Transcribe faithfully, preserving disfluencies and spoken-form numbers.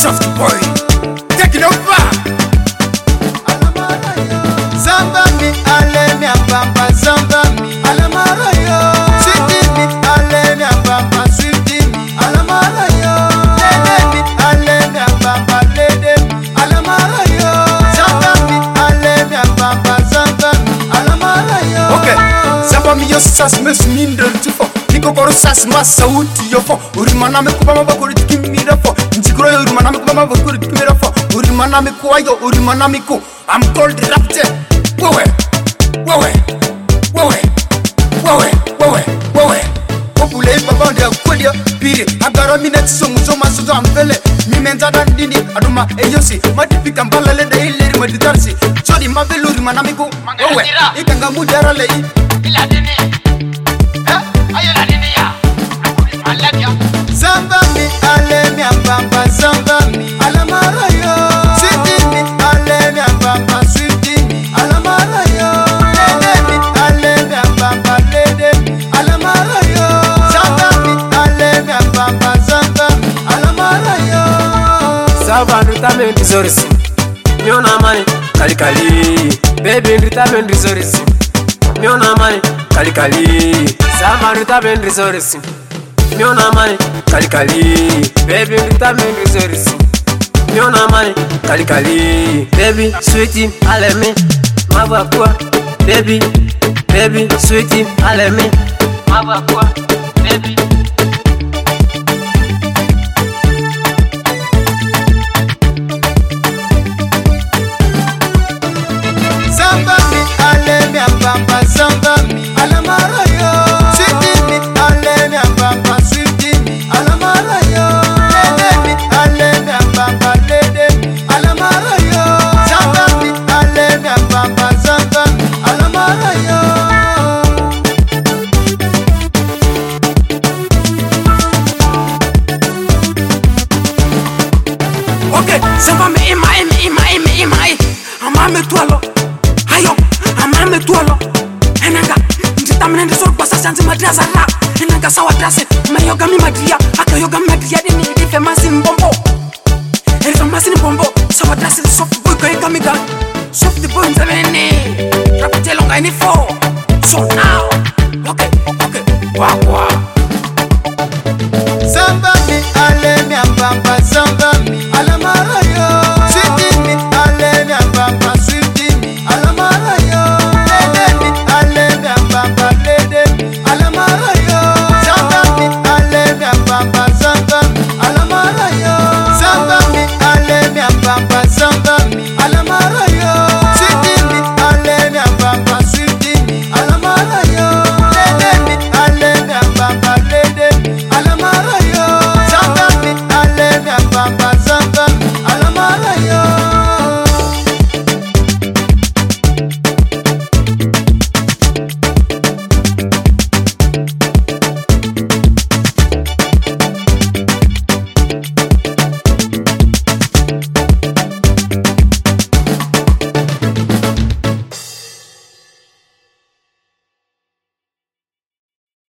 Soft boy, taking over. Zamba mi ale mi abamba zamba mi alamara yo. Sweetie mi ale mi abamba sweetie mi alamara yo. Lede mi ale mi abamba lede mi alamara yo. Zamba mi ale mi abamba zamba mi alamara yo. Okay, zamba mi yo sas mes mindre tufo. Niko koro sas ma sauti yo fo. Urimana me kuba mabakuri tikimira fo. Njikuro yo urimana me kuba mabakuri tikimira fo. Urimana me kuwa yo urimana me ku. I'm called Raptor. Wewe, wewe, wewe, wewe, wewe, wewe. Popule baba ndia kwedia pire. Agara minute songu so masuzo amvele. Mimenza dandini aduma eyosi. Madipika mbala leda ileri maditarsi. Chodi maveluri manamiku. Wewe, ikanga mudara lei. Ila dini. Eh? Ayo la dini ya. Akuri maladia. Zamba mi ale mi abamba zamba mi alamara yo. Sweetie mi ale mi abamba sweetie mi alamara yo. Lede mi ale mi abamba lede mi alamara yo. Zamba mi ale mi abamba zamba mi alamara yo. Sava nditame ndizorisi Miona mani kali kali Baby nditame ndizorisi Miona mani kali kali Sava nditame ndizorisi Miona mani kali kali Baby nditame ndizorisi Miona mani kali kali Baby sweetie aleme Mabakua Baby Baby sweetie aleme Mabakua Baby Zamba mi ale mi abamba zamba mi alamara yo. Sweetie mi ale mi abamba sweetie mi alamara yo. Lede mi ale mi abamba lede mi alamara yo. Zamba mi ale mi abamba zamba mi alamara yo. Okay, zamba mi ima ima ima ima ima. Amame tualo. Ayo, amame tualo. Enanga, nditamene ndisoro basa sanzi madraza ra. Enanga sawa drase, mayoga mi madria, akayoga mi madria dini ife masi mbombo. Ife masi mbombo, sawa drase soft boy kwa ika miga. Soft boy nzabene, rapate longa ini fo.